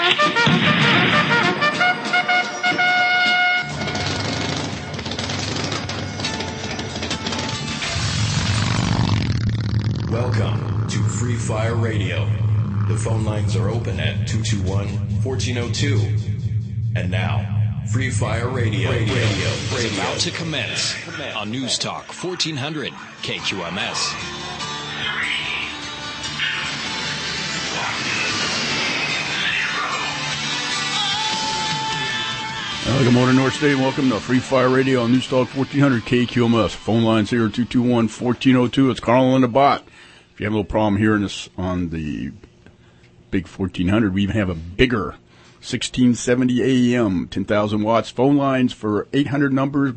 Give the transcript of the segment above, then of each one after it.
Welcome to Free Fire Radio. The phone lines are open at 221-1402. And now, Free Fire Radio is about to commence on News Talk 1400 KQMS. Good morning, North State. Welcome to Free Fire Radio on News Talk 1400 KQMS. Phone lines here 221-1402. It's Carl and the Bot. If you have a little problem hearing us on the big 1400, we even have a bigger 1670 AM, 10,000 watts. Phone lines for 800 numbers,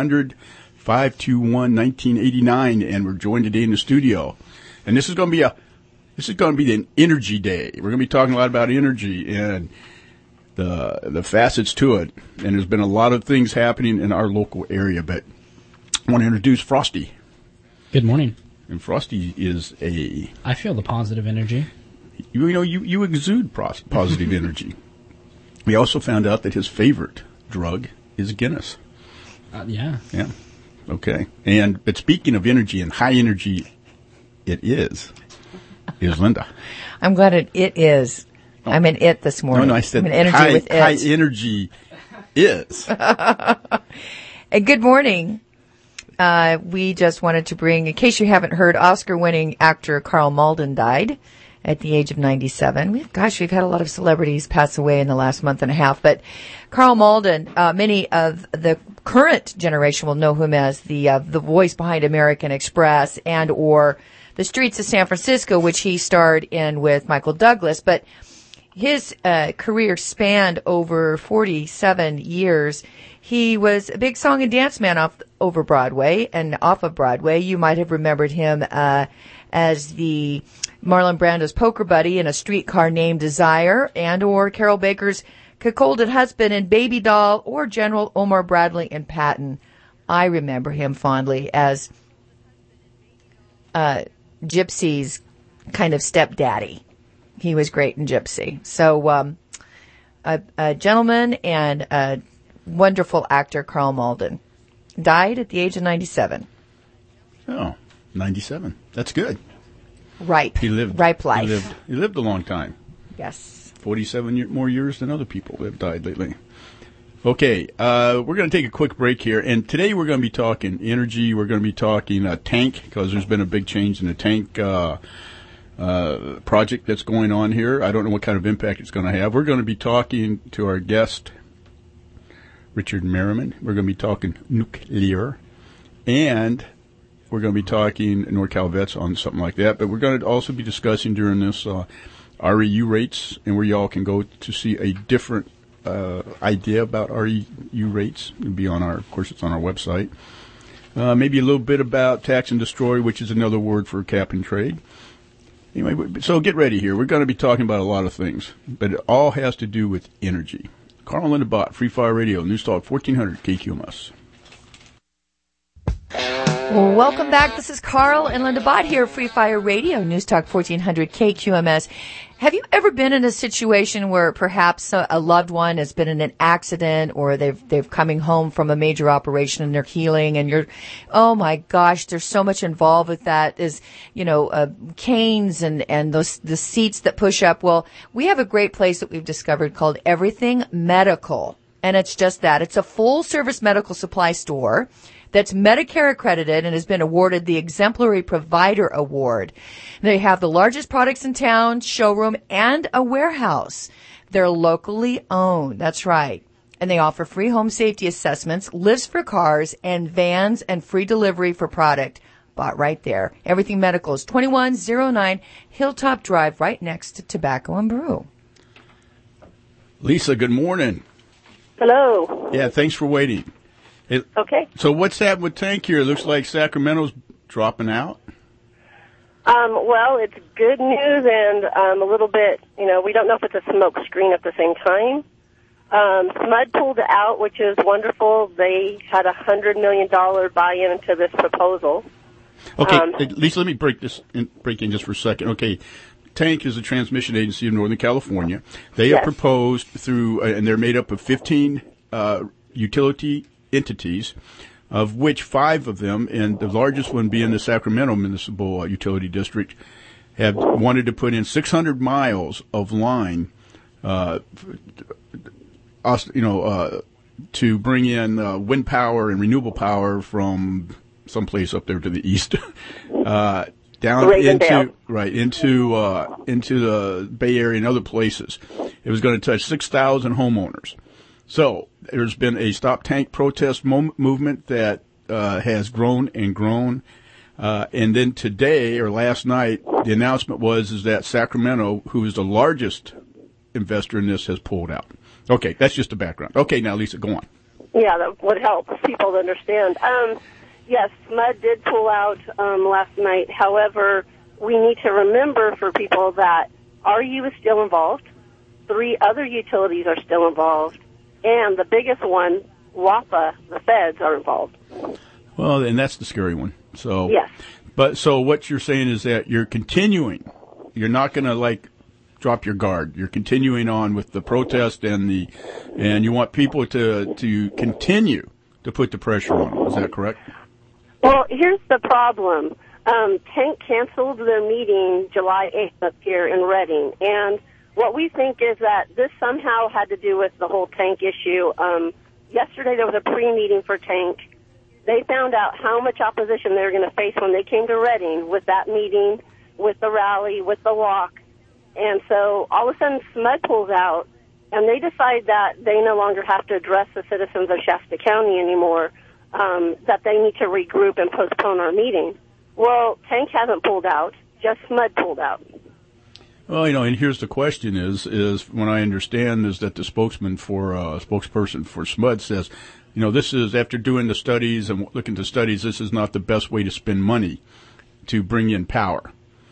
1-800-521-1989. And we're joined today in the studio. And this is going to be an energy day. We're going to be talking a lot about energy and the facets to it. And there's been a lot of things happening in our local area, but I want to introduce Frosty. Good morning. And Frosty is I feel the positive energy. You exude positive energy. We also found out that his favorite drug is Guinness. Yeah. Yeah. Okay. But speaking of energy and high energy, it is Linda. I'm glad it is. Oh. I'm in it this morning. No, I said high energy is. And good morning. We just wanted to bring, in case you haven't heard, Oscar-winning actor Karl Malden died at the age of 97. We've had a lot of celebrities pass away in the last month and a half, but Karl Malden, many of the current generation will know him as the voice behind American Express and or The Streets of San Francisco, which he starred in with Michael Douglas, but his career spanned over 47 years. He was a big song and dance man off of Broadway. You might have remembered him as the Marlon Brando's poker buddy in A Streetcar Named Desire, and or Carol Baker's cuckolded husband in Baby Doll, or General Omar Bradley in Patton. I remember him fondly as Gypsy's kind of stepdaddy. He was great in Gypsy. So a gentleman and a wonderful actor, Karl Malden, died at the age of 97. Oh, 97. That's good. Ripe life. He lived a long time. Yes. 47 more years than other people have died lately. Okay, we're going to take a quick break here, and today we're going to be talking energy. We're going to be talking tank, because there's been a big change in the tank project that's going on here. I don't know what kind of impact it's going to have. We're going to be talking to our guest, Richard Merriman. We're going to be talking nuclear, and we're going to be talking NorCal Vets on something like that. But we're going to also be discussing during this REU rates, and where y'all can go to see a different idea about REU rates. It'll be on of course, it's on our website. Maybe a little bit about tax and destroy, which is another word for cap and trade. Anyway, so get ready here. We're going to be talking about a lot of things, but it all has to do with energy. Carl and Linda Bott, Free Fire Radio, News Talk 1400 KQMS. Well, welcome back. This is Carl and Linda Bott here, Free Fire Radio, News Talk 1400 KQMS. Have you ever been in a situation where perhaps a loved one has been in an accident, or they've coming home from a major operation and they're healing, and you're, oh my gosh, there's so much involved with that, is, canes and the seats that push up. Well, we have a great place that we've discovered called Everything Medical. And it's just that. It's a full service medical supply store that's Medicare accredited and has been awarded the Exemplary Provider Award. They have the largest products in town, showroom, and a warehouse. They're locally owned. That's right. And they offer free home safety assessments, lifts for cars and vans, and free delivery for product. Bought right there. Everything Medical is 2109 Hilltop Drive, right next to Tobacco and Brew. Lisa, good morning. Hello. Yeah, thanks for waiting. Okay. So what's that with tank here? It looks like Sacramento's dropping out. Well, it's good news and a little bit, we don't know if it's a smoke screen at the same time. SMUD pulled out, which is wonderful. They had $100 million buy-in into this proposal. Okay, Lisa, let me break in just for a second. Okay, Tank is a transmission agency of Northern California. They Yes. have proposed through, and they're made up of 15 utility entities, of which 5 of them, and the largest one being the Sacramento Municipal Utility District, have wanted to put in 600 miles of line, to bring in wind power and renewable power from someplace up there to the east, down Ravendale. into the Bay Area and other places. It was going to touch 6,000 homeowners. So there's been a Stop Tank protest movement that has grown and grown. And then today or last night, the announcement is that Sacramento, who is the largest investor in this, has pulled out. Okay, that's just the background. Okay, now Lisa, go on. Yeah, that would help people to understand. Yes, SMUD did pull out last night. However, we need to remember for people that RU is still involved. 3 other utilities are still involved. And the biggest one, WAPA, the feds, are involved. Well, and that's the scary one. So, Yes. But so what you're saying is that you're continuing. You're not going to drop your guard. You're continuing on with the protest and you want people to continue to put the pressure on them. Is that correct? Well, here's the problem. Tank canceled their meeting July 8th up here in Redding, and what we think is that this somehow had to do with the whole tank issue. Yesterday there was a pre-meeting for Tank. They found out how much opposition they were going to face when they came to Redding with that meeting, with the rally, with the walk. And so all of a sudden SMUD pulls out, and they decide that they no longer have to address the citizens of Shasta County anymore, that they need to regroup and postpone our meeting. Well, Tank hasn't pulled out, just SMUD pulled out. Well, and here's the question is when I understand is that the spokesperson for SMUD says, this is after doing the studies and looking at the studies, this is not the best way to spend money to bring in power.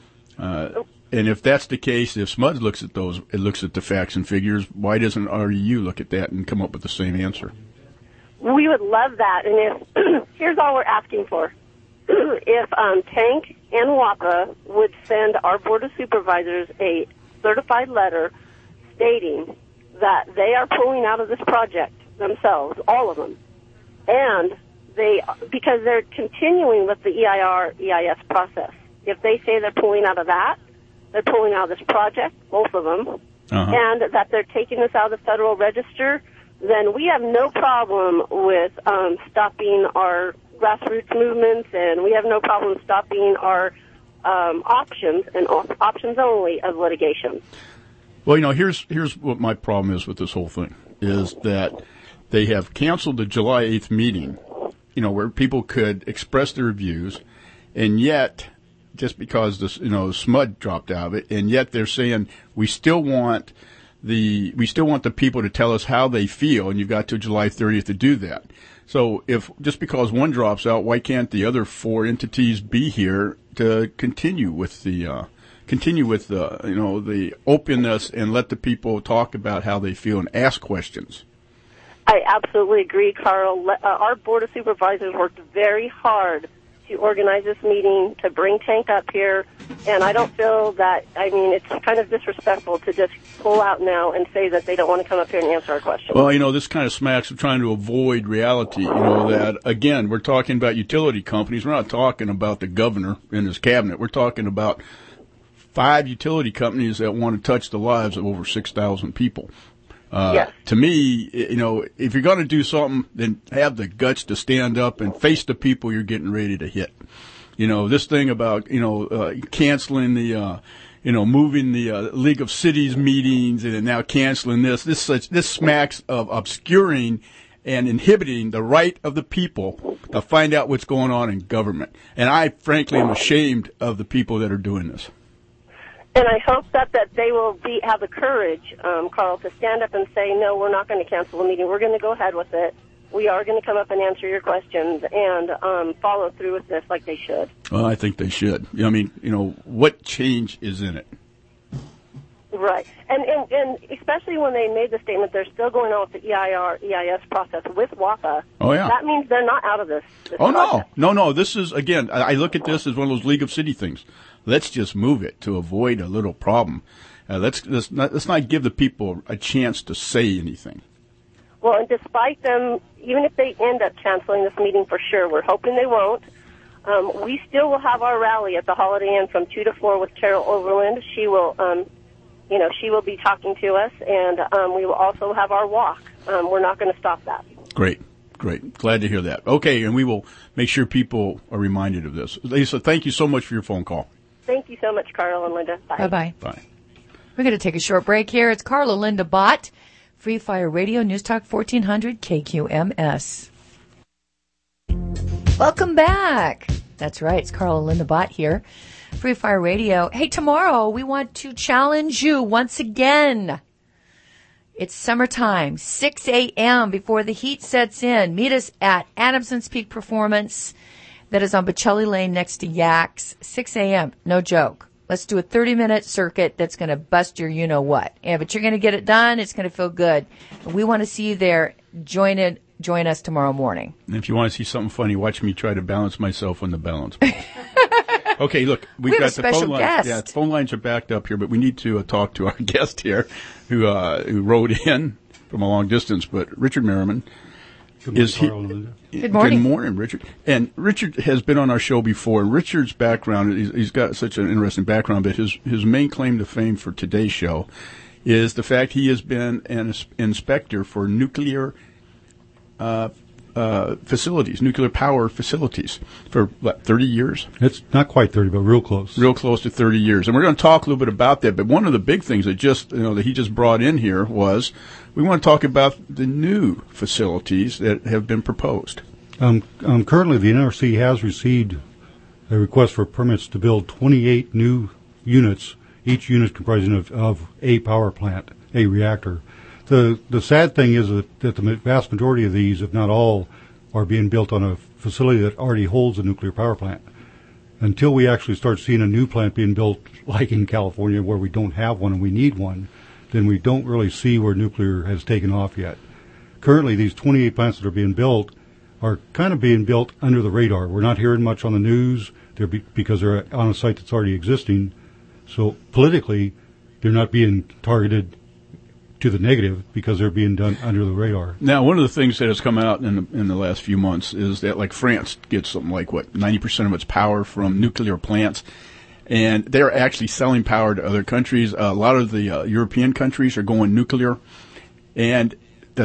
And if that's the case, if SMUD looks at those, it looks at the facts and figures, why doesn't REU look at that and come up with the same answer? We would love that, and if here's all we're asking for. If Tank and WAPA would send our Board of Supervisors a certified letter stating that they are pulling out of this project themselves, all of them, and because they're continuing with the EIR-EIS process. If they say they're pulling out of that, they're pulling out of this project, both of them, and that they're taking this out of the Federal Register, then we have no problem with stopping our grassroots movements, and we have no problem stopping our options and options only of litigation. Well, here's what my problem is with this whole thing, is that they have canceled the July 8th meeting, where people could express their views, and yet, just because this, SMUD dropped out of it, and yet they're saying we still want the people to tell us how they feel, and you've got till July 30th to do that. So if just because one drops out, why can't the other 4 entities be here to continue with the the openness and let the people talk about how they feel and ask questions? I absolutely agree, Carl. Our Board of Supervisors worked very hard to organize this meeting, to bring Tank up here, and I don't feel that, it's kind of disrespectful to just pull out now and say that they don't want to come up here and answer our questions. Well, this kind of smacks of trying to avoid reality, that, again, we're talking about utility companies. We're not talking about the governor and his cabinet. We're talking about 5 utility companies that want to touch the lives of over 6,000 people. Yes. To me, if you're going to do something, then have the guts to stand up and face the people you're getting ready to hit. This thing about, canceling the, moving the League of Cities meetings and now canceling this smacks of obscuring and inhibiting the right of the people to find out what's going on in government. And I, frankly, am ashamed of the people that are doing this. And I hope that they will have the courage, Carl, to stand up and say, no, we're not going to cancel the meeting. We're going to go ahead with it. We are going to come up and answer your questions and follow through with this like they should. Well, I think they should. What change is in it? Right. And especially when they made the statement they're still going on with the EIR-EIS process with WAPA. Oh, yeah. That means they're not out of this Oh, project. no. This is, again, I look at this as one of those League of City things. let's just move it to avoid a little problem. Let's not give the people a chance to say anything. Well, and despite them, even if they end up canceling this meeting for sure, we're hoping they won't. We still will have our rally at the Holiday Inn from 2 to 4 with Carol Overland. She will, she will be talking to us, and we will also have our walk. We're not going to stop that. Great. Glad to hear that. Okay, and we will make sure people are reminded of this. Lisa, thank you so much for your phone call. Thank you so much, Carl and Linda. Bye. Bye-bye. Bye. We're going to take a short break here. It's Carla Linda Bott, Free Fire Radio, News Talk 1400 KQMS. Welcome back. That's right. It's Carla Linda Bott here, Free Fire Radio. Hey, tomorrow we want to challenge you once again. It's summertime, 6 a.m. before the heat sets in. Meet us at Adamson's Peak Performance. That is on Bocelli Lane next to Yak's, 6 a.m. No joke. Let's do a 30-minute circuit that's going to bust your you-know-what. Yeah, but you're going to get it done. It's going to feel good. We want to see you there. Join us tomorrow morning. And if you want to see something funny, watch me try to balance myself on the balance ball. Okay, look, we've got the phone lines. Yeah, the phone lines are backed up here, but we need to talk to our guest here who wrote in from a long distance. But Richard Merriman. Good morning, Good morning. Good morning, Richard. And Richard has been on our show before. Richard's background, he's got such an interesting background, but his main claim to fame for today's show is the fact he has been an inspector for nuclear facilities, nuclear power facilities for, 30 years? It's not quite 30, but real close. Real close to 30 years. And we're going to talk a little bit about that. But one of the big things that that he just brought in here was we want to talk about the new facilities that have been proposed. Currently, the NRC has received a request for permits to build 28 new units, each unit comprising of a power plant, a reactor. The sad thing is that the vast majority of these, if not all, are being built on a facility that already holds a nuclear power plant. Until we actually start seeing a new plant being built, like in California, where we don't have one and we need one, then we don't really see where nuclear has taken off yet. Currently, these 28 plants that are being built are kind of being built under the radar. We're not hearing much on the news because they're on a site that's already existing. So politically, they're not being targeted to the negative because they're being done under the radar. Now, one of the things that has come out in the last few months is that, like, France gets something like 90% of its power from nuclear plants, and they're actually selling power to other countries. A lot of the European countries are going nuclear, and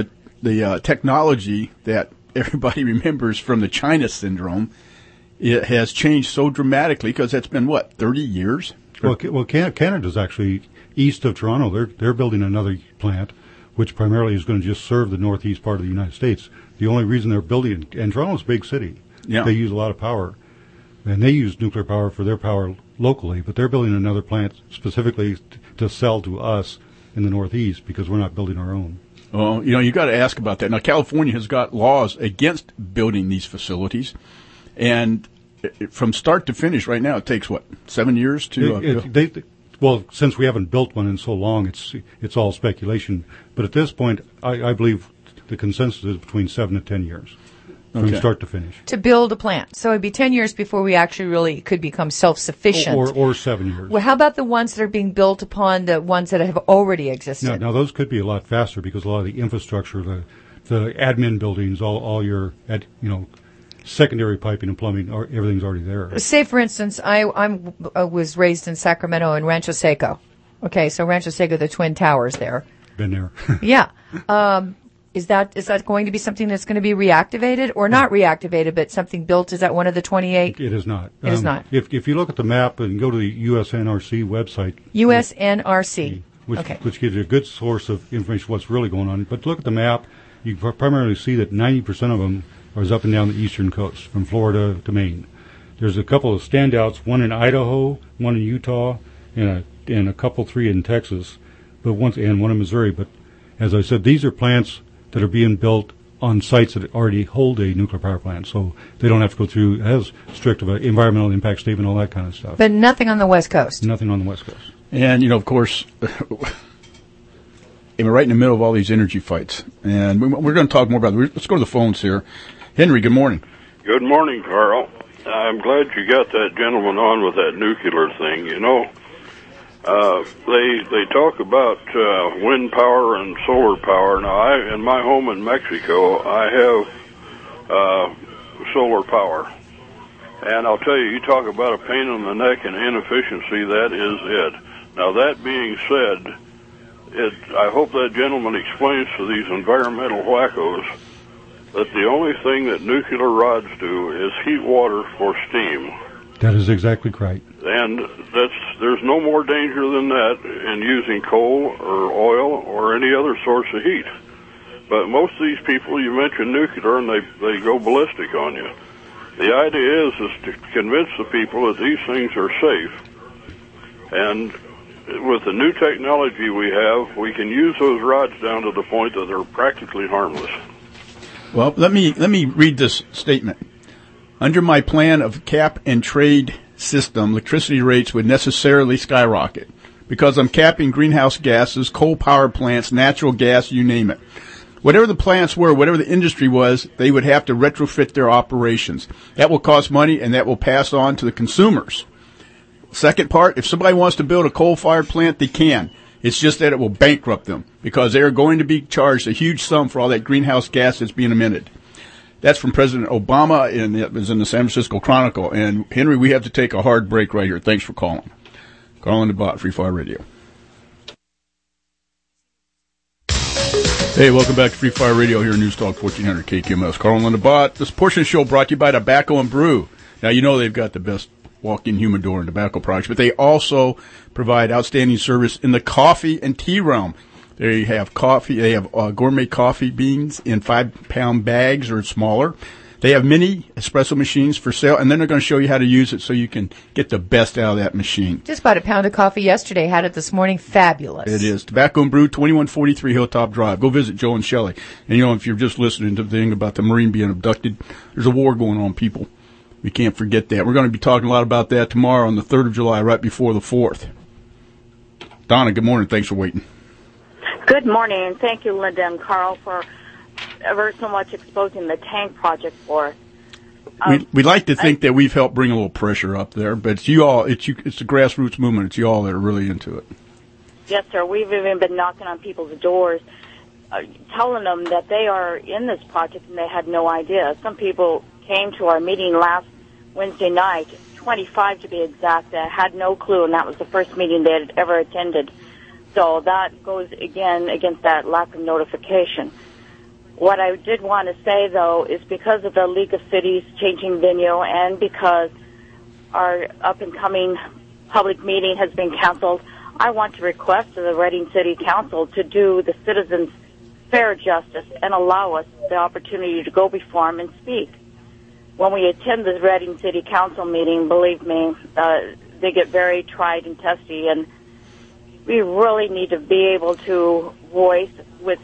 the technology that everybody remembers from the China syndrome, it has changed so dramatically because it's been 30 years. Well, Canada's actually east of Toronto. They're building another plant, which primarily is going to just serve the northeast part of the United States. The only reason they're building, and Toronto's a big city, they use a lot of power, and they use nuclear power for their power locally, but they're building another plant specifically to sell to us in the northeast because we're not building our own. Well, you got to ask about that. Now, California has got laws against building these facilities, and from start to finish right now, it takes 7 years to well, since we haven't built one in so long, it's all speculation. But at this point, I believe the consensus is between 7 to 10 years from start to finish. To build a plant. So it'd be 10 years before we actually really could become self-sufficient. Or 7 years. Well, how about the ones that are being built upon the ones that have already existed? Now those could be a lot faster because a lot of the infrastructure, the admin buildings, all your secondary piping and plumbing, everything's already there. Say, for instance, I was raised in Sacramento in Rancho Seco. Okay, so Rancho Seco, the Twin Towers there. Been there. Yeah. Is that going to be something that's going to be reactivated or not reactivated, but something built? Is that one of the 28? It is not. It is not. If you look at the map and go to the USNRC website. USNRC. Which gives you a good source of information what's really going on. But look at the map. You primarily see that 90% of them is up and down the eastern coast, from Florida to Maine. There's a couple of standouts, one in Idaho, one in Utah, and a couple, 3 in Texas, and one in Missouri. But as I said, these are plants that are being built on sites that already hold a nuclear power plant, so they don't have to go through as strict of an environmental impact statement, all that kind of stuff. But nothing on the West Coast. Nothing on the West Coast. And, of course, we're right in the middle of all these energy fights, and we're going to talk more about it. Let's go to the phones here. Henry, good morning. Good morning, Carl. I'm glad you got that gentleman on with that nuclear thing. You know, they talk about wind power and solar power. Now, in my home in Mexico, I have solar power. And I'll tell you, you talk about a pain in the neck and inefficiency, that is it. Now, that being said, I hope that gentleman explains to these environmental wackos that the only thing that nuclear rods do is heat water for steam. That is exactly right. And there's no more danger than that in using coal or oil or any other source of heat. But most of these people, you mention nuclear and they go ballistic on you. The idea is to convince the people that these things are safe. And with the new technology we have, we can use those rods down to the point that they're practically harmless. Well, let me read this statement. Under my plan of cap and trade system, electricity rates would necessarily skyrocket because I'm capping greenhouse gases, coal power plants, natural gas, you name it. Whatever the plants were, whatever the industry was, they would have to retrofit their operations. That will cost money, and that will pass on to the consumers. Second part, if somebody wants to build a coal-fired plant, they can. It's just that it will bankrupt them because they are going to be charged a huge sum for all that greenhouse gas that's being emitted. That's from President Obama, and it was in the San Francisco Chronicle. And, Henry, we have to take a hard break right here. Thanks for calling. Carl and the Bot, Free Fire Radio. Hey, welcome back to Free Fire Radio here in News Talk 1400 KQMS. Carl and the Bot. This portion of the show brought to you by Tobacco and Brew. Now, you know they've got the best walk-in humidor and tobacco products, but they also provide outstanding service in the coffee and tea realm. They have coffee. They have gourmet coffee beans in 5-pound bags or smaller. They have mini espresso machines for sale, and then they're going to show you how to use it so you can get the best out of that machine. Just bought a pound of coffee yesterday. Had it this morning. Fabulous. It is. Tobacco and Brew, 2143 Hilltop Drive. Go visit Joe and Shelley. And, you know, if you're just listening to the thing about the Marine being abducted, there's a war going on, people. We can't forget that. We're going to be talking a lot about that tomorrow on the 3rd of July, right before the 4th. Donna, good morning. Thanks for waiting. Good morning, and thank you, Linda and Carl, for ever so much exposing the tank project for us. We'd like to think that we've helped bring a little pressure up there, but it's you all. It's the grassroots movement. It's you all that are really into it. Yes, sir. We've even been knocking on people's doors, telling them that they are in this project, and they had no idea. Some people came to our meeting last Wednesday night, 25 to be exact, that had no clue, and that was the first meeting they had ever attended. So that goes, again, against that lack of notification. What I did want to say, though, is because of the League of Cities changing venue and because our up-and-coming public meeting has been canceled, I want to request to the Reading City Council to do the citizens fair justice and allow us the opportunity to go before them and speak. When we attend the Reading City Council meeting, believe me, they get very tried and testy, and we really need to be able to voice with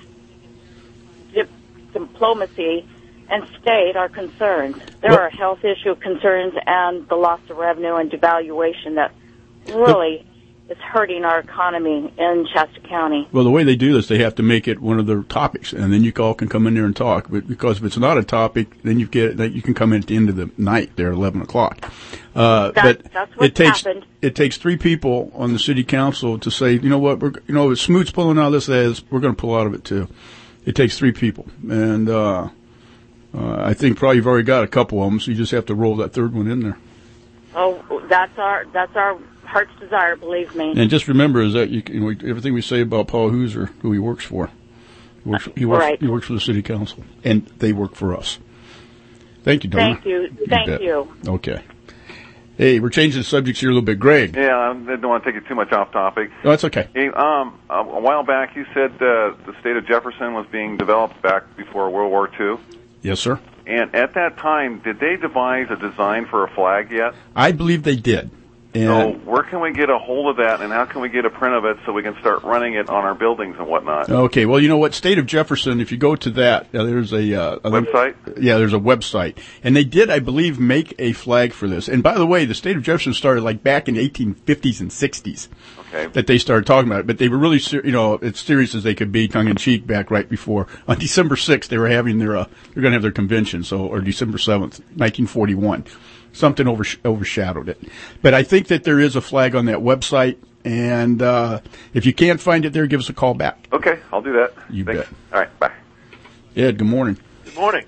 diplomacy and state our concerns. There are health issue concerns and the loss of revenue and devaluation that really is hurting our economy in Shasta County. Well, the way they do this, they have to make it one of their topics, and then you all can come in there and talk. But because if it's not a topic, then you can come in at the end of the night there, 11 o'clock. But that's what happened. It takes 3 people on the city council to say, you know what, if Smoot's pulling out of this, we're going to pull out of it too. It takes 3 people, and I think probably you've already got a couple of them, so you just have to roll that 3rd one in there. Oh, that's our heart's desire, believe me. And just remember is that everything we say about Paul Hooser, who he works for, he works for the city council, and they work for us. Thank you, Donna. Thank you. Okay. Hey, we're changing the subjects here a little bit. Greg. Yeah, I don't want to take it too much off topic. No, that's okay. Hey, a while back you said the state of Jefferson was being developed back before World War II. Yes, sir. And at that time, did they devise a design for a flag yet? I believe they did. And so where can we get a hold of that, and how can we get a print of it so we can start running it on our buildings and whatnot? Okay, well, you know what? State of Jefferson, if you go to that, there's a website? Yeah, there's a website. And they did, I believe, make a flag for this. And by the way, the state of Jefferson started like back in the 1850s and 60s. Okay. that they started talking about it. But they were really, as serious as they could be, tongue in cheek, back right before on December 6th they were having they're going to have their convention. Or December 7th, 1941, something overshadowed it. But I think that there is a flag on that website, and if you can't find it there, give us a call back. Okay, I'll do that. You Thanks. bet. All right, bye. Ed, good morning. Good morning.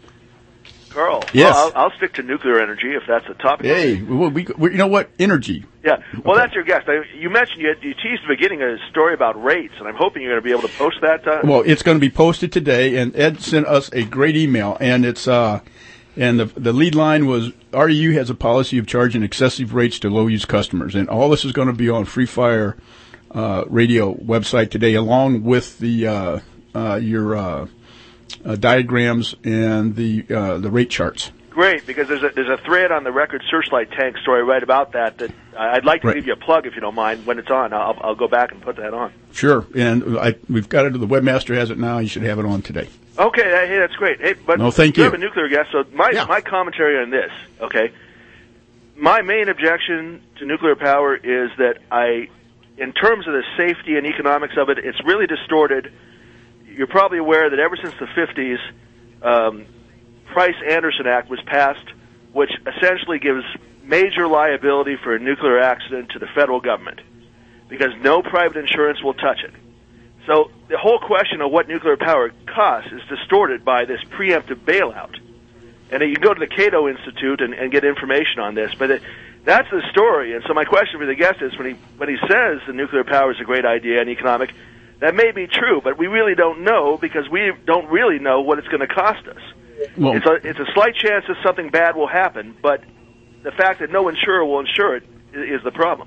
Carl. Yes. Well, I'll stick to nuclear energy if that's the topic. Hey, we you know what? Energy. Yeah. Well, that's your guest. You mentioned you teased at the beginning a story about rates, and I'm hoping you're going to be able to post that. Well, it's going to be posted today, and Ed sent us a great email, and it's and the lead line was REU has a policy of charging excessive rates to low-use customers, and all this is going to be on Free Fire Radio website today, along with the your diagrams and the rate charts. Great, because there's a thread on the Record Searchlight tank story right about that I'd like to leave you a plug if you don't mind when it's on. I'll go back and put that on. Sure, and we've got it. The webmaster has it now. You should have it on today. Okay, hey, that's great. Hey, but no, thank you. have a nuclear guest, so my commentary on this, okay? My main objection to nuclear power is that in terms of the safety and economics of it, it's really distorted. You're probably aware that ever since the 50s, Price-Anderson Act was passed, which essentially gives major liability for a nuclear accident to the federal government because no private insurance will touch it. So the whole question of what nuclear power costs is distorted by this preemptive bailout. And you can go to the Cato Institute and get information on this, but that's the story. And so my question for the guest is, when he says the nuclear power is a great idea and economic, that may be true, but we really don't know because we don't really know what it's going to cost us. Well, it's a slight chance that something bad will happen, but the fact that no insurer will insure it is the problem.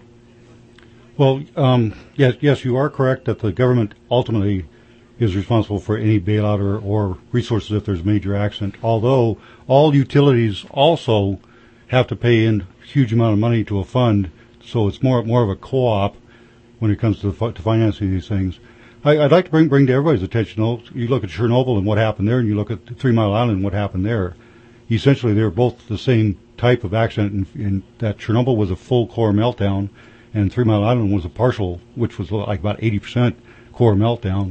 Well, yes, you are correct that the government ultimately is responsible for any bailout or resources if there's a major accident, although all utilities also have to pay in a huge amount of money to a fund, so it's more of a co-op when it comes to financing these things. I'd like to bring to everybody's attention, though, you look at Chernobyl and what happened there, and you look at 3 Mile Island and what happened there. Essentially, they're both the same type of accident, in that Chernobyl was a full core meltdown, and 3 Mile Island was a partial, which was like about 80% core meltdown.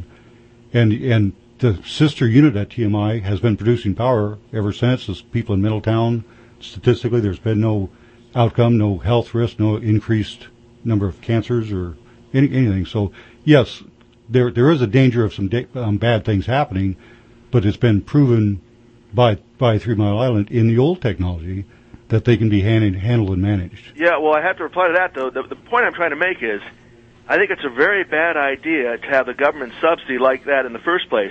And the sister unit at TMI has been producing power ever since. As people in Middletown, statistically, there's been no outcome, no health risk, no increased number of cancers or anything. So, yes, there is a danger of some bad things happening, but it's been proven by 3 Mile Island in the old technology that they can be handled and managed. Yeah, well, I have to reply to that, though. The point I'm trying to make is I think it's a very bad idea to have the government subsidy like that in the first place.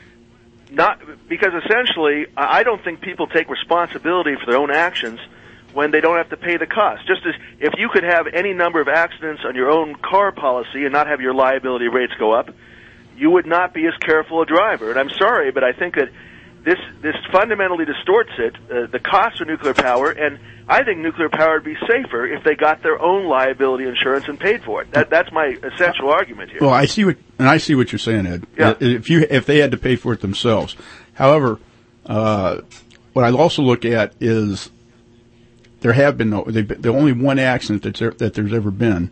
Not because essentially, I don't think people take responsibility for their own actions when they don't have to pay the cost. Just as if you could have any number of accidents on your own car policy and not have your liability rates go up, you would not be as careful a driver. And I'm sorry, but I think that this fundamentally distorts it, the cost of nuclear power, and I think nuclear power would be safer if they got their own liability insurance and paid for it. That's my essential argument here. Well, I see what you're saying, Ed. Yeah. If they had to pay for it themselves. However, what I also look at is there have been the only one accident that there's ever been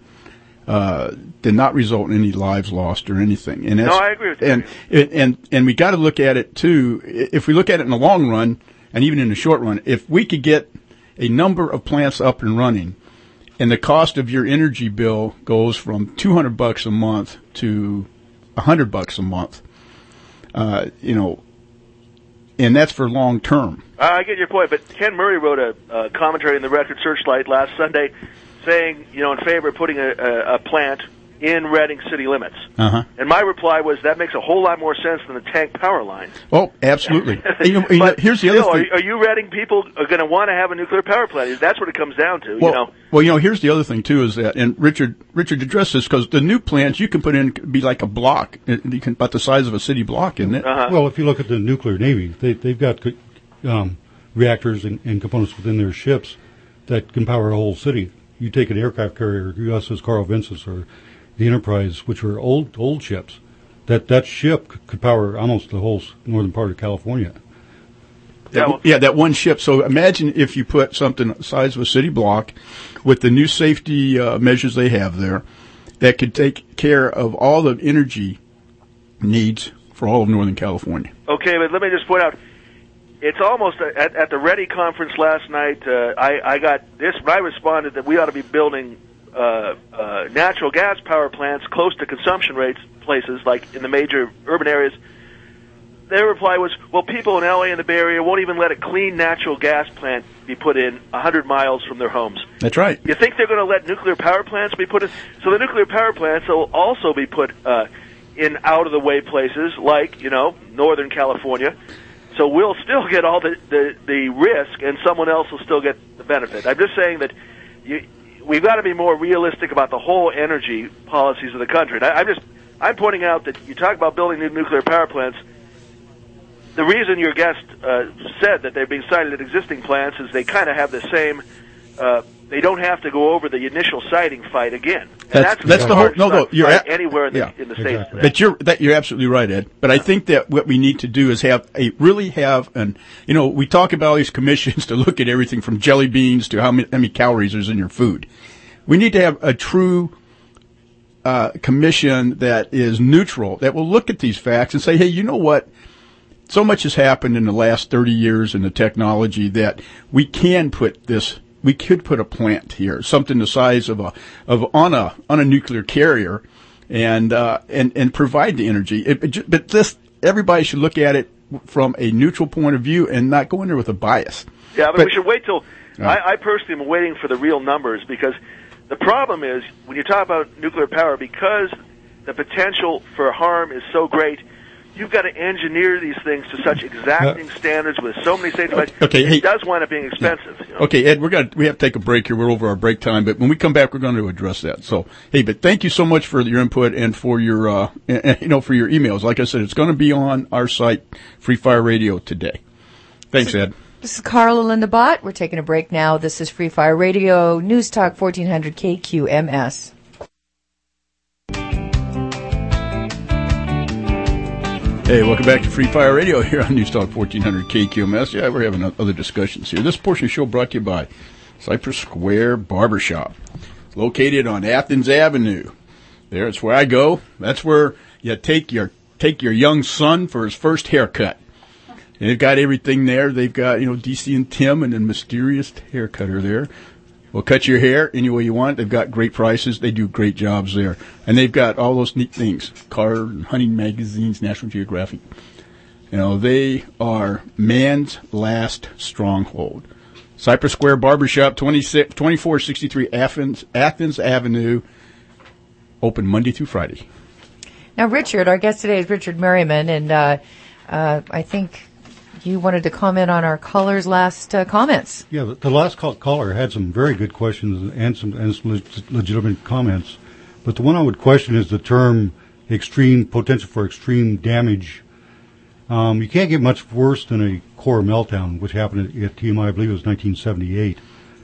did not result in any lives lost or anything. And that's, no, I agree with you. And we got to look at it too. If we look at it in the long run and even in the short run, if we could get a number of plants up and running, and the cost of your energy bill goes from $200 a month to $100 a month, and that's for long term. I get your point, but Ken Murray wrote a commentary in the Record Searchlight last Sunday saying, in favor of putting a plant in Reading city limits. Uh-huh. And my reply was that makes a whole lot more sense than the tank power line. Oh, absolutely. But here's the other thing. Are you Reading people are going to want to have a nuclear power plant? That's what it comes down to, Well, here's the other thing, too, is that, and Richard addressed this, because the new plants you can put in be like a block, about the size of a city block, isn't it? Uh-huh. Well, if you look at the nuclear Navy, they've got reactors and components within their ships that can power a whole city. You take an aircraft carrier, USS Carl Vinson or the Enterprise, which were old ships, that ship could power almost the whole northern part of California. That one ship. So imagine if you put something the size of a city block with the new safety measures they have there, that could take care of all the energy needs for all of Northern California. Okay, but let me just point out, it's almost at the Ready conference last night. I got this. I responded that we ought to be building natural gas power plants close to consumption rates, places like in the major urban areas. Their reply was, well, people in L.A. and the Bay Area won't even let a clean natural gas plant be put in 100 miles from their homes. That's right. You think they're going to let nuclear power plants be put in? So the nuclear power plants will also be put in out-of-the-way places like, Northern California. So we'll still get all the risk, and someone else will still get the benefit. I'm just saying that we've got to be more realistic about the whole energy policies of the country. And I'm pointing out that you talk about building new nuclear power plants. The reason your guest said that they're being sited at existing plants is they kind of have the same. They don't have to go over the initial siting fight again. And that's the whole. No, you're anywhere in the States. Exactly. But you're absolutely right, Ed. But I think that what we need to do is really have we talk about all these commissions to look at everything from jelly beans to how many calories there's in your food. We need to have a true commission that is neutral, that will look at these facts and say, hey, you know what? So much has happened in the last 30 years in the technology that we could put a plant here, something the size of on a nuclear carrier, and provide the energy. But everybody should look at it from a neutral point of view and not go in there with a bias. Yeah, but we should wait till. I personally am waiting for the real numbers, because the problem is when you talk about nuclear power, because the potential for harm is so great. You've got to engineer these things to such exacting standards with so many safety measures. It does wind up being expensive. Okay, Ed, we have to take a break here. We're over our break time, but when we come back, we're going to address that. So, hey, but thank you so much for your input and for your, for your emails. Like I said, it's going to be on our site, Free Fire Radio, today. Thanks, Ed. This is Carl and Linda Bott. We're taking a break now. This is Free Fire Radio, News Talk 1400 KQMS. Hey, welcome back to Free Fire Radio here on News Talk 1400 KQMS. Yeah, we're having other discussions here. This portion of the show brought to you by Cypress Square Barbershop. It's located on Athens Avenue. It's where I go. That's where you take your young son for his first haircut. And they've got everything there. They've got, DC and Tim and the mysterious hair cutter there. We'll cut your hair any way you want. They've got great prices. They do great jobs there. And they've got all those neat things. Car and hunting magazines, National Geographic. They are man's last stronghold. Cypress Square Barbershop, 2463 Athens Avenue. Open Monday through Friday. Now, Richard, our guest today is Richard Merriman, and I think you wanted to comment on our caller's last comments. Yeah, the last caller had some very good questions and some legitimate comments. But the one I would question is the term extreme potential for extreme damage. You can't get much worse than a core meltdown, which happened at TMI, I believe it was 1978.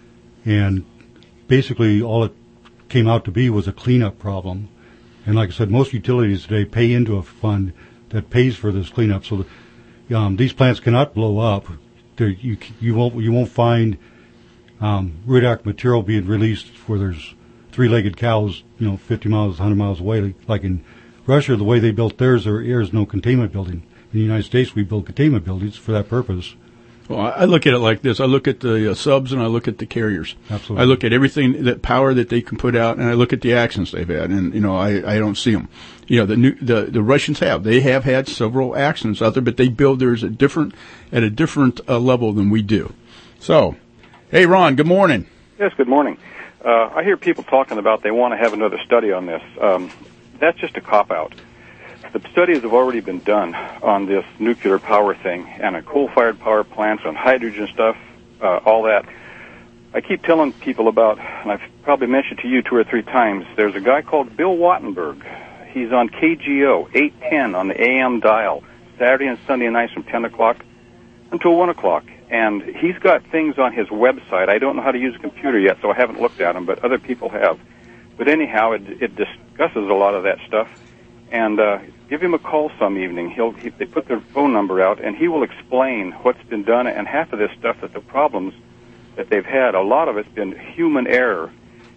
And basically all it came out to be was a cleanup problem. And like I said, most utilities today pay into a fund that pays for this cleanup. So these plants cannot blow up. You won't find radioactive material being released where there's three-legged cows, 50 miles, 100 miles away. Like in Russia, the way they built theirs, there is no containment building. In the United States, we build containment buildings for that purpose. Well, I look at it like this. I look at the subs and I look at the carriers. Absolutely. I look at everything, that power that they can put out, and I look at the accidents they've had, and, I don't see them. The Russians they have had several accidents out there, but they build theirs at a different level than we do. So, hey, Ron, good morning. Yes, good morning. I hear people talking about they want to have another study on this. That's just a cop-out. The studies have already been done on this nuclear power thing and on coal-fired power plants, on hydrogen stuff, all that. I keep telling people about, and I've probably mentioned to you 2 or 3 times, there's a guy called Bill Wattenberg. He's on KGO, 810 on the AM dial, Saturday and Sunday nights from 10 o'clock until 1 o'clock. And he's got things on his website. I don't know how to use a computer yet, so I haven't looked at them, but other people have. But anyhow, it discusses a lot of that stuff. And give him a call some evening. They put their phone number out, and he will explain what's been done. And half of this stuff, that the problems that they've had, a lot of it's been human error.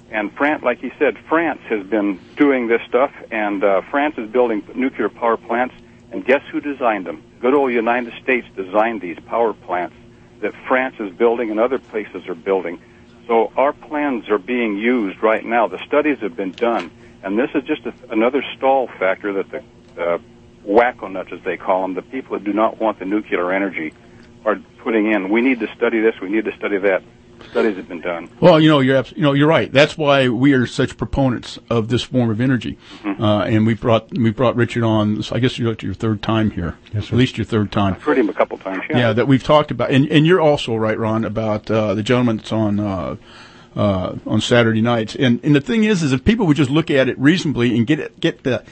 And France, like he said, France has been doing this stuff, and France is building nuclear power plants, and guess who designed them? Good old United States designed these power plants that France is building and other places are building. So our plans are being used right now. The studies have been done, and this is just another stall factor that the wacko nuts, as they call them, the people that do not want the nuclear energy, are putting in. We need to study this. We need to study that. Studies have been done. Well, you're right. That's why we are such proponents of this form of energy. Mm-hmm. And we brought Richard on. So I guess you're your third time here. Yes, sir. At least your third time. I've heard him a couple times. Yeah, that we've talked about. And you're also right, Ron, about the gentleman that's on Saturday nights. And the thing is if people would just look at it reasonably and get the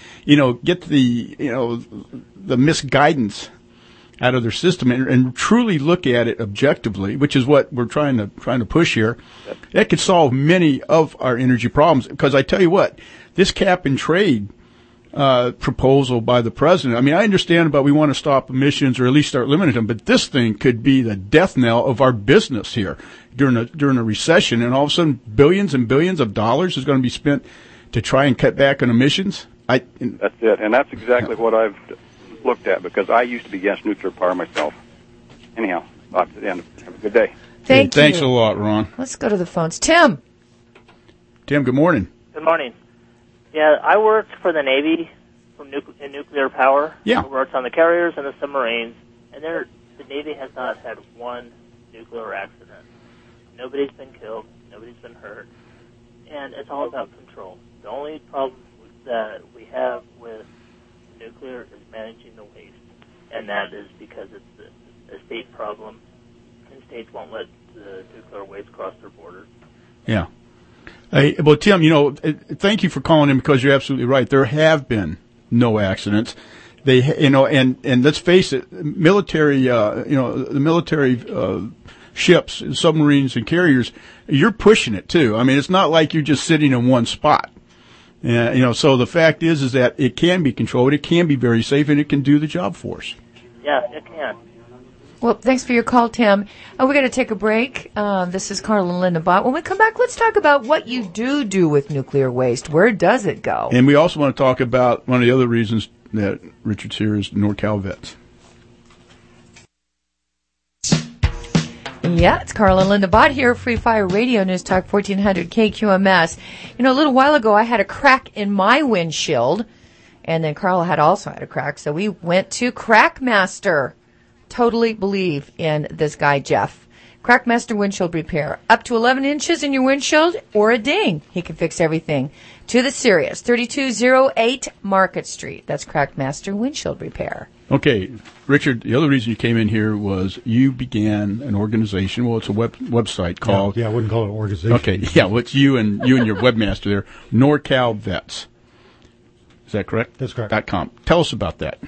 misguidance out of their system and truly look at it objectively, which is what we're trying to push here, that could solve many of our energy problems. Because I tell you what, this cap and trade proposal by the president, I mean, I understand about we want to stop emissions or at least start limiting them, but this thing could be the death knell of our business here during a recession, and all of a sudden billions and billions of dollars is going to be spent to try and cut back on emissions. That's it, and that's exactly what I've looked at, because I used to be against nuclear power myself. Anyhow, off to the end. Have a good day. Thanks a lot, Ron. Let's go to the phones. Tim, good morning. Good morning. Yeah, I worked for the Navy in nuclear power. Yeah. I worked on the carriers and the submarines, and the Navy has not had one nuclear accident. Nobody's been killed. Nobody's been hurt. And it's all about control. The only problem that we have with nuclear is managing the waste, and that is because it's a state problem, and states won't let the nuclear waste cross their borders. Yeah. Well, Tim, thank you for calling in, because you're absolutely right. There have been no accidents. And let's face it, military, the military ships, submarines, and carriers, you're pushing it too. I mean, it's not like you're just sitting in one spot. So the fact is that it can be controlled, it can be very safe, and it can do the job for us. Yeah, it can. well, thanks for your call, Tim. We're going to take a break. This is Carl and Linda Bott. When we come back, let's talk about what you do with nuclear waste. Where does it go? And we also want to talk about one of the other reasons that Richard's here is NorCal Vets. Yeah, it's Carl and Linda Bott here, Free Fire Radio, News Talk 1400 KQMS. A little while ago I had a crack in my windshield, and then Carl also had a crack, so we went to Crackmaster. Totally believe in this guy, Jeff. Crackmaster Windshield Repair. Up to 11 inches in your windshield or a ding. He can fix everything. To the serious. 3208 Market Street. That's Crackmaster Windshield Repair. Okay, Richard, the other reason you came in here was you began an organization. Well, it's a website called... Yeah, I wouldn't call it an organization. Okay, yeah, well, it's you and your webmaster there, NorCal Vets. Is that correct? That's correct. .com. Tell us about that.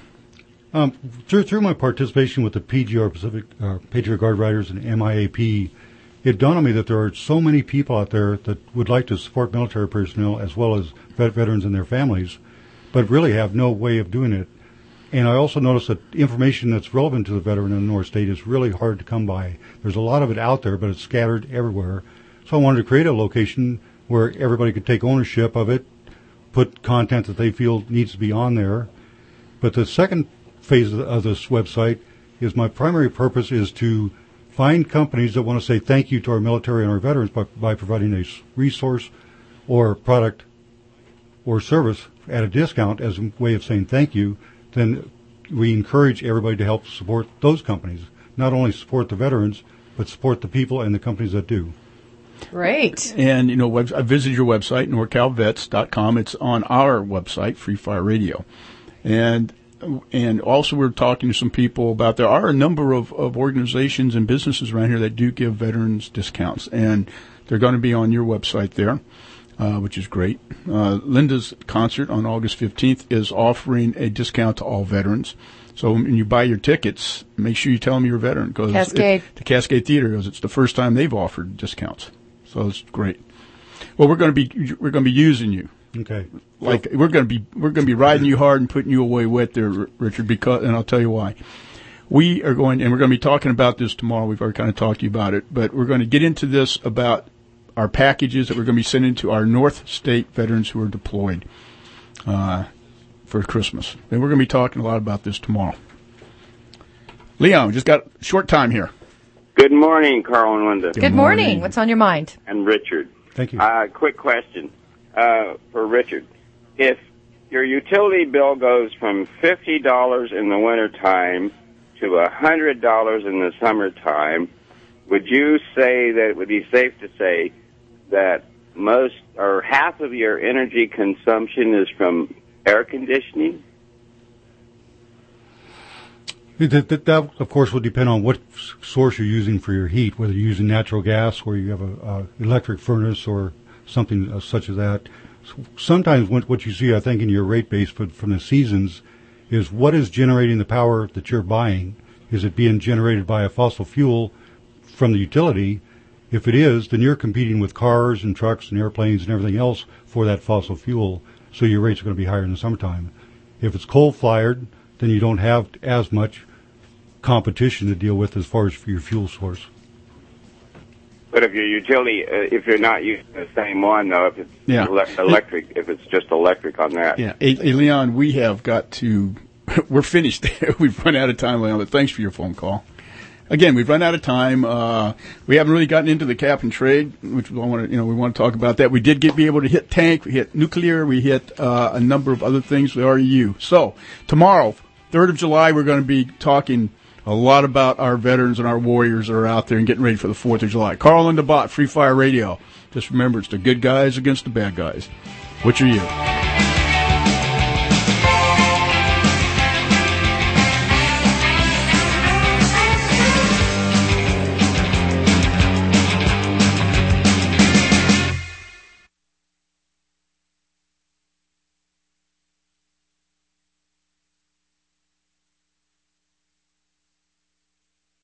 Through my participation with the PGR Pacific Patriot Guard Riders and MIAP, it dawned on me that there are so many people out there that would like to support military personnel as well as veterans and their families, but really have no way of doing it. And I also noticed that information that's relevant to the veteran in the North State is really hard to come by. There's a lot of it out there, but it's scattered everywhere. So I wanted to create a location where everybody could take ownership of it, put content that they feel needs to be on there. But the second phase of this website is my primary purpose is to find companies that want to say thank you to our military and our veterans by providing a resource or product or service at a discount as a way of saying thank you. Then we encourage everybody to help support those companies. Not only support the veterans, but support the people and the companies that do. Great. And, I visited your website, NorCalVets.com. It's on our website, Free Fire Radio. And also we're talking to some people about, there are a number of organizations and businesses around here that do give veterans discounts. And they're going to be on your website there. Which is great. Linda's concert on August 15th is offering a discount to all veterans. So when you buy your tickets, make sure you tell them you're a veteran. Cascade. The Cascade Theater, because it's the first time they've offered discounts. So it's great. Well, we're going to be using you. Okay. Like we're going to be riding you hard and putting you away wet there, Richard. And I'll tell you why. We're going to be talking about this tomorrow. We've already kind of talked to you about it, but we're going to get into this about our packages that we're going to be sending to our North State veterans who are deployed for Christmas. And we're going to be talking a lot about this tomorrow. Leon, just got a short time here. Good morning, Carl and Linda. Good morning. What's on your mind? And Richard. Thank you. Quick question for Richard. If your utility bill goes from $50 in the wintertime to $100 in the summertime, would you say that it would be safe to say that most or half of your energy consumption is from air conditioning? That, of course, will depend on what source you're using for your heat, whether you're using natural gas or you have a electric furnace or something such as that. Sometimes what you see, I think, in your rate base from the seasons is what is generating the power that you're buying. Is it being generated by a fossil fuel from the utility? If it is, then you're competing with cars and trucks and airplanes and everything else for that fossil fuel, so your rates are going to be higher in the summertime. If it's coal-fired, then you don't have as much competition to deal with as far as for your fuel source. But if your utility, if you're not using the same one, though, if it's electric, if it's just electric on that. Yeah. Hey, Leon, we have got to, we're finished there. We've run out of time, Leon, but thanks for your phone call. Again, we've run out of time. We haven't really gotten into the cap and trade, which we want to talk about that. We did be able to hit tank, we hit nuclear, we hit a number of other things with REU. So tomorrow, 3rd of July, we're going to be talking a lot about our veterans and our warriors that are out there and getting ready for the 4th of July. Carl and the Bot, Free Fire Radio. Just remember, it's the good guys against the bad guys. Which are you?